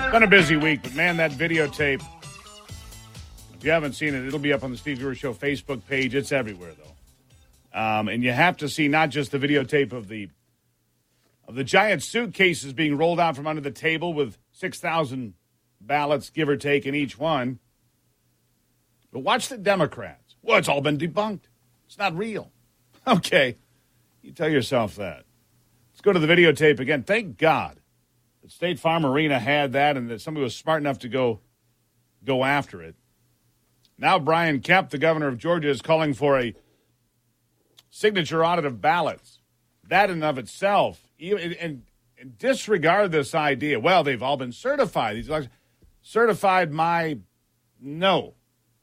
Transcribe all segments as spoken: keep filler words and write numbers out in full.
It's been a busy week, but man, that videotape, if you haven't seen it, it'll be up on the Steve Brewer Show Facebook page. It's everywhere, though. Um, and you have to see not just the videotape of the of the giant suitcases being rolled out from under the table with six thousand ballots, give or take, in each one, but watch the Democrats. Well, it's all been debunked. It's not real. Okay, you tell yourself that. Let's go to the videotape again. Thank God that State Farm Arena had that and that somebody was smart enough to go go after it. Now Brian Kemp, the governor of Georgia, is calling for a signature audit of ballots. That in and of itself, and, and, and disregard this idea. Well, they've all been certified. These elections, certified my no.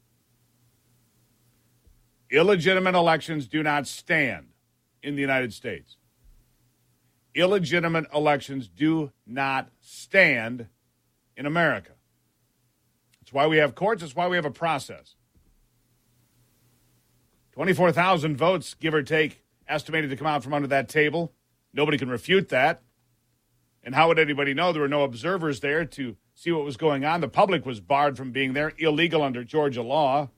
Illegitimate elections do not stand in the United States. Illegitimate elections do not stand in America. That's why we have courts. That's why we have a process. twenty-four thousand votes, give or take, estimated to come out from under that table. Nobody can refute that. And how would anybody know? There were no observers there to see what was going on. The public was barred from being there, illegal under Georgia law.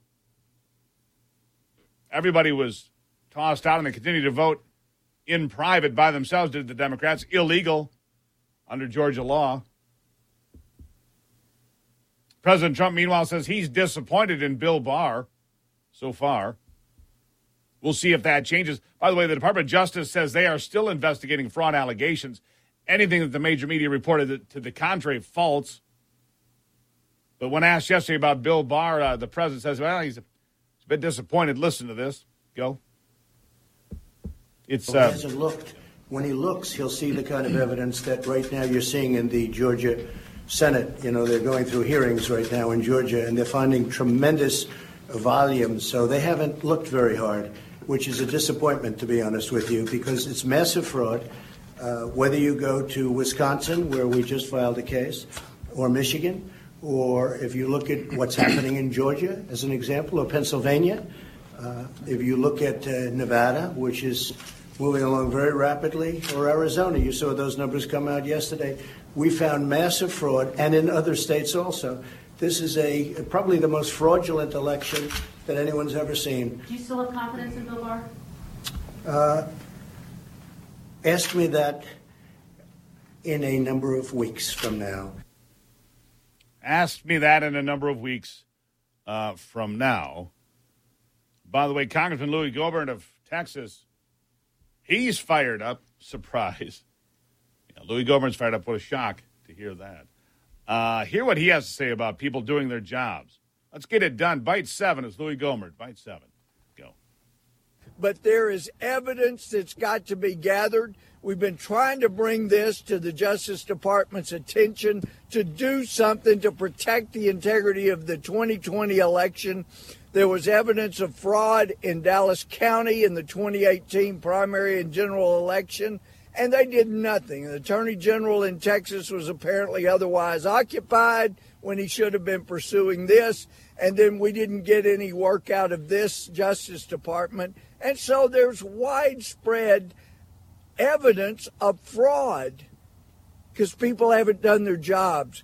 Everybody was tossed out, and they continued to vote in private by themselves, did the Democrats, illegal under Georgia law. President Trump, meanwhile, says he's disappointed in Bill Barr so far. We'll see if that changes. By the way, the Department of Justice says they are still investigating fraud allegations. Anything that the major media reported to the contrary, false. But when asked yesterday about Bill Barr, uh, the president says, well, he's a, he's a bit disappointed. Listen to this. Go. It's, uh, he hasn't looked. When he looks, he'll see the kind of evidence that right now you're seeing in the Georgia Senate. You know, they're going through hearings right now in Georgia, and they're finding tremendous volumes. So they haven't looked very hard, which is a disappointment, to be honest with you, because it's massive fraud. Uh, whether you go to Wisconsin, where we just filed a case, or Michigan, or if you look at what's happening in Georgia, as an example, or Pennsylvania, uh, if you look at uh, Nevada, which is moving along very rapidly, or Arizona, you saw those numbers come out yesterday. We found massive fraud, and in other states also. This is a probably the most fraudulent election that anyone's ever seen. Do you still have confidence in Bill Barr? Uh, ask me that in a number of weeks from now. Ask me that in a number of weeks uh, from now. By the way, Congressman Louis Gohmert of Texas, he's fired up. Surprise. Yeah, Louis Gohmert's fired up. What a shock to hear that. Uh, hear what he has to say about people doing their jobs. Let's get it done. Bite seven is Louis Gohmert. Bite seven. Go. But there is evidence that's got to be gathered. We've been trying to bring this to the Justice Department's attention to do something to protect the integrity of the twenty twenty election. There was evidence of fraud in Dallas County in the twenty eighteen primary and general election, and they did nothing. The Attorney General in Texas was apparently otherwise occupied when he should have been pursuing this, and then we didn't get any work out of this Justice Department. And so there's widespread evidence of fraud because people haven't done their jobs.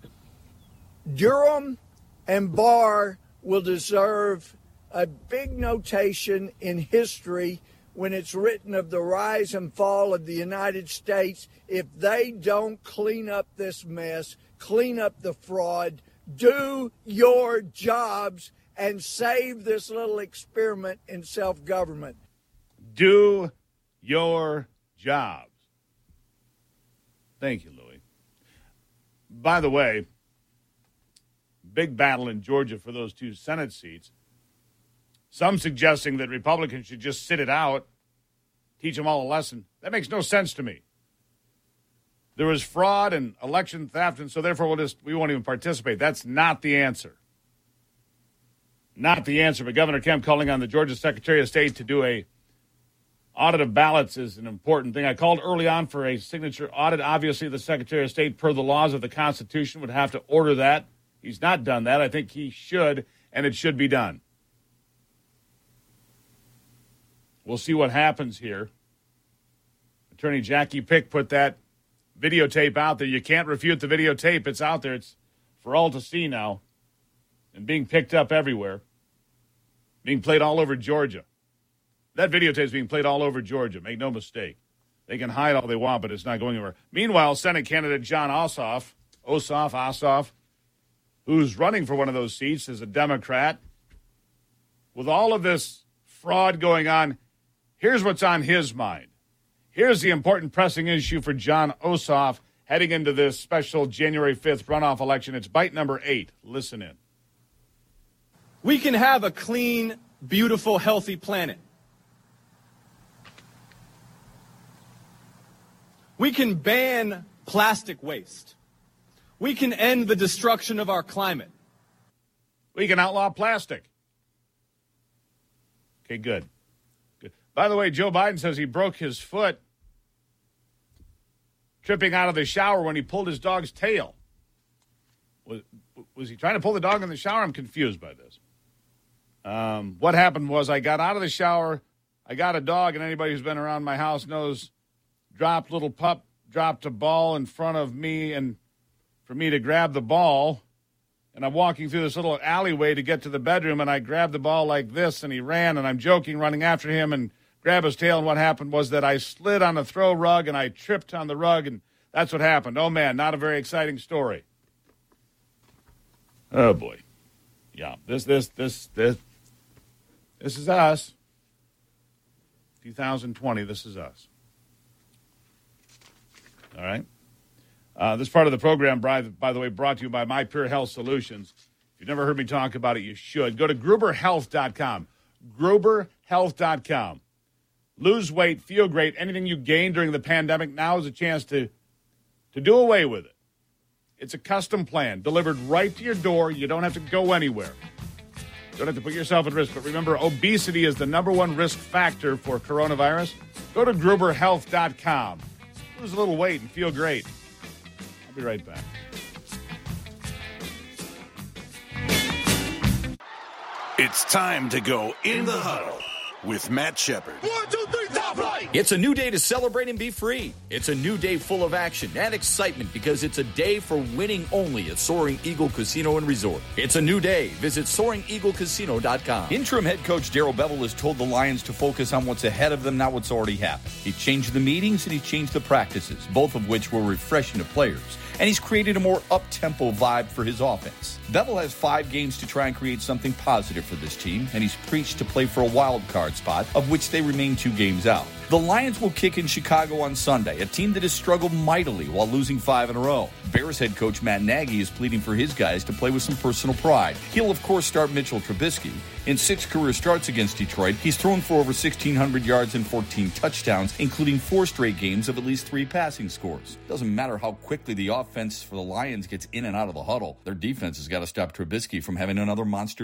Durham and Barr will deserve a big notation in history when it's written of the rise and fall of the United States if they don't clean up this mess, clean up the fraud, do your jobs, and save this little experiment in self-government. Do your jobs. Thank you, Louis. By the way, big battle in Georgia for those two Senate seats. Some suggesting that Republicans should just sit it out, teach them all a lesson. That makes no sense to me. There was fraud and election theft, and so therefore we'll just, we won't even participate. That's not the answer. Not the answer. But Governor Kemp calling on the Georgia Secretary of State to do a audit of ballots is an important thing. I called early on for a signature audit. Obviously, the Secretary of State, per the laws of the Constitution, would have to order that. He's not done that. I think he should, and it should be done. We'll see what happens here. Attorney Jackie Pick put that videotape out there. You can't refute the videotape. It's out there. It's for all to see now and being picked up everywhere, being played all over Georgia. That videotape is being played all over Georgia. Make no mistake. They can hide all they want, but it's not going anywhere. Meanwhile, Senate candidate Jon Ossoff, Ossoff, Ossoff, who's running for one of those seats as a Democrat, with all of this fraud going on, here's what's on his mind. Here's the important pressing issue for Jon Ossoff heading into this special January fifth runoff election. It's bite number eight. Listen in. We can have a clean, beautiful, healthy planet. We can ban plastic waste. We can end the destruction of our climate. We can outlaw plastic. Okay, good. Good. By the way, Joe Biden says he broke his foot tripping out of the shower when he pulled his dog's tail. Was, was he trying to pull the dog in the shower? I'm confused by this. Um, what happened was I got out of the shower. I got a dog, and anybody who's been around my house knows dropped little pup, dropped a ball in front of me, and for me to grab the ball, and I'm walking through this little alleyway to get to the bedroom, and I grabbed the ball like this, and he ran, and I'm joking, running after him, and grab his tail, and what happened was that I slid on the throw rug, and I tripped on the rug, and that's what happened. Oh, man, not a very exciting story. Oh, boy. Yeah, this, this, this, this, this is us. two thousand twenty, this is us. All right. Uh, this part of the program, by, by the way, brought to you by My Pure Health Solutions. If you've never heard me talk about it, you should. Go to Gruber Health dot com. Gruber Health dot com. Lose weight, feel great. Anything you gained during the pandemic, now is a chance to, to do away with it. It's a custom plan delivered right to your door. You don't have to go anywhere. You don't have to put yourself at risk. But remember, obesity is the number one risk factor for coronavirus. Go to Gruber Health dot com. Lose a little weight and feel great. I'll be right back. It's time to go in the huddle with Matt Shepard. One, two, three, top flight! It's a new day to celebrate and be free. It's a new day full of action and excitement because it's a day for winning only at Soaring Eagle Casino and Resort. It's a new day. Visit Soaring Eagle Casino dot com. Interim head coach Darrell Bevell has told the Lions to focus on what's ahead of them, not what's already happened. He changed the meetings and he changed the practices, both of which were refreshing to players. And he's created a more up-tempo vibe for his offense. Bevell has five games to try and create something positive for this team, and he's preached to play for a wild card spot, of which they remain two games out. The Lions will kick in Chicago on Sunday, a team that has struggled mightily while losing five in a row. Bears head coach Matt Nagy is pleading for his guys to play with some personal pride. He'll, of course, start Mitchell Trubisky. In six career starts against Detroit, he's thrown for over sixteen hundred yards and fourteen touchdowns, including four straight games of at least three passing scores. Doesn't matter how quickly the offense for the Lions gets in and out of the huddle. Their defense has got to stop Trubisky from having another monster